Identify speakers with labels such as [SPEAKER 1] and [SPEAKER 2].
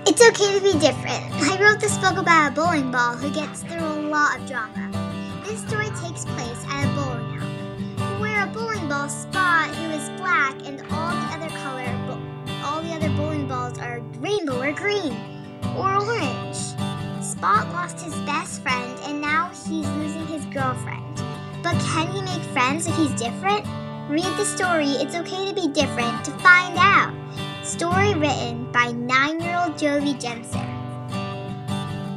[SPEAKER 1] It's okay to be different. I wrote this book about a bowling ball who gets through a lot of drama. This story takes place at a bowling alley, where a bowling ball, Spot, who is black, and all the other bowling balls are rainbow or green or orange. Spot lost his best friend, and now he's losing his girlfriend. But can he make friends if he's different? Read the story, It's Okay to Be Different, to find out. Story written by 9-year-old Jovi Jensen.